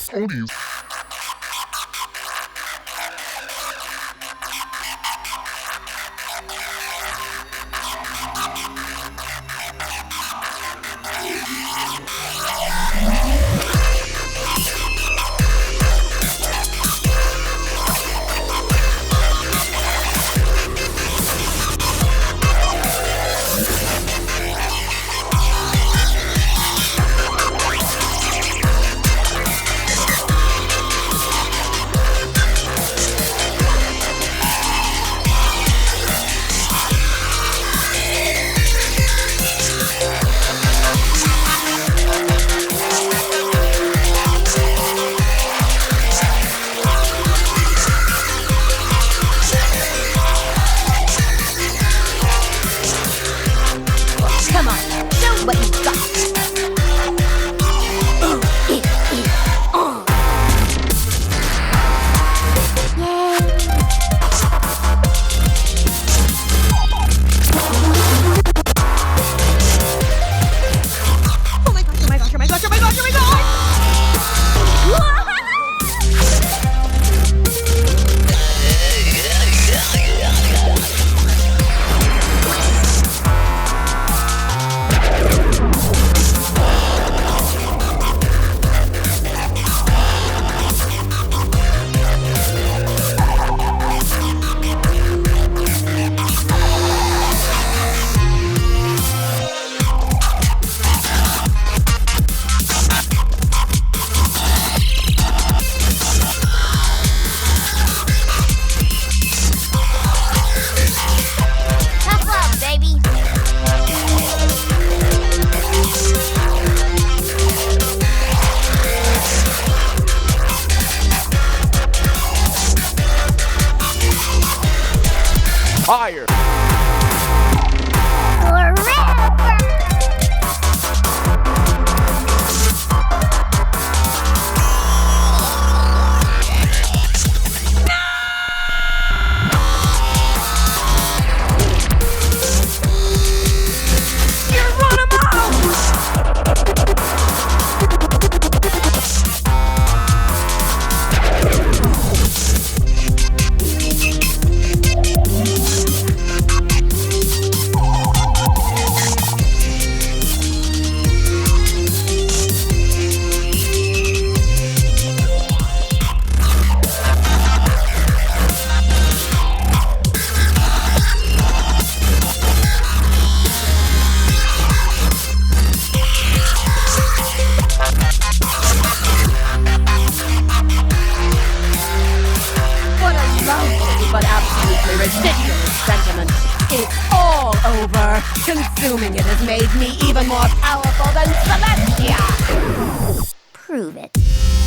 Sony's. Come on, show what you got. Oh my gosh, oh my gosh, oh my gosh, oh my gosh, oh my gosh! Tough love, baby. Fire! What a lovely but absolutely ridiculous sentiment. It's all over. Consuming it has made me even more powerful than Celestia. Prove it.